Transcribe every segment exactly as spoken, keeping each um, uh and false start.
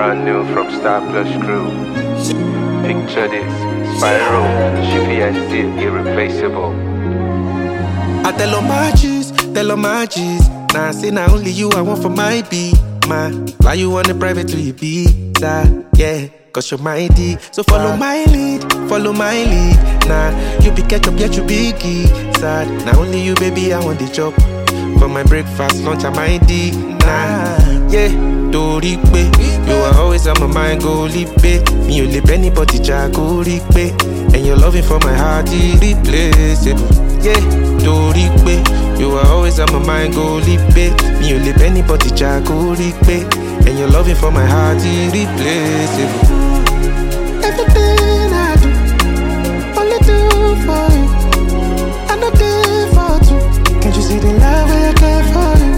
Brand new from Star Plus Crew. Picture this, Spyro, G P S D, irreplaceable. I tell all my G's, tell all my G's. Now I say not only you I want for my beat, man. Fly you on the private to Ibiza, yeah. Cause you're my D, so follow my lead, follow my lead. Nah, you be ketchup, yet you be key. Sad, now only you baby I want the job. For my breakfast, lunch I my D. Nah, yeah, do ripe. You are always on my mind, go lipe. Me you lip anybody, jack go ripe. And your loving for my heart, irreplaceable. Yeah, do ripe. You are always on my mind, go lipe. Me you lip anybody, jack go ripe. And your loving for my heart, irreplaceable. Everything I do, only do for you. I know there for two. Can't you see the love I care for you?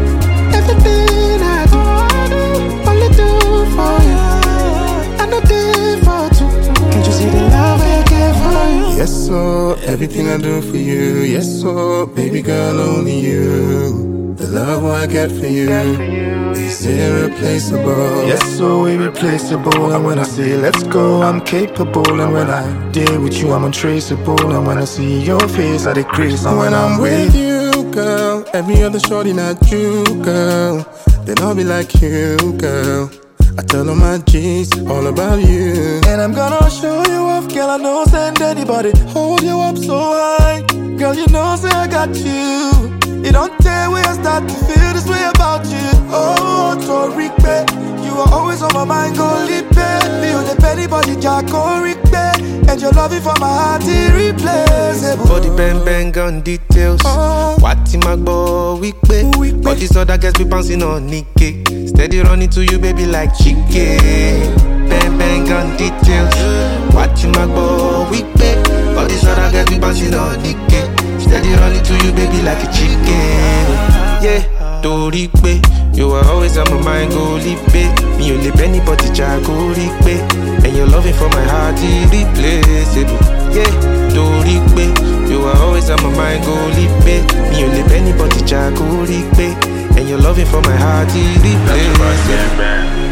Everything I do, only do for you. I know there for two. Can't you see the love I care for you? Yes, so everything I do for you. Yes, so baby girl, only you. The love I get for you is irreplaceable. Yes, so irreplaceable. And when I say let's go, I'm capable. And when I deal with you, I'm untraceable. And when I see your face, I decrease. And when I'm with you, girl, every other shorty not you, girl. Then I'll be like you, girl. I tell all my G's all about you. And I'm gonna show you off, girl. I don't send anybody hold you up so high. Girl, you know, say I got you. It don't tell where I start to feel this way about you. Oh, Torique, you are always on my mind, go lipe. Feel the anybody, Jack, go ripe. And your loving for my heart, irreplaceable. Body bang bang on details. Oh. What in my boy, we pay. All these other guys be bouncing on Nikkei. Steady running to you, baby, like chicken. Bang bang on details. What in my boy, we pay. All these other guys be bouncing on Nikkei. Steady running to you, baby, like a chicken. Yeah, do ripe. You are always on my mind, go lipe. Me you lip anybody, jack go ripe. And your loving for my heart, irreplaceable. Yeah, do ripe. You are always on my mind, go lipe. Me you lip anybody, jack go ripe. And your loving for my heart, irreplaceable.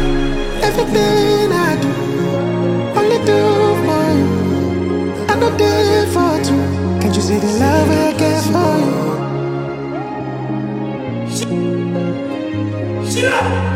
Everything I do, only do for you. I know there for two. Can't you see the love I get for you? Yeah.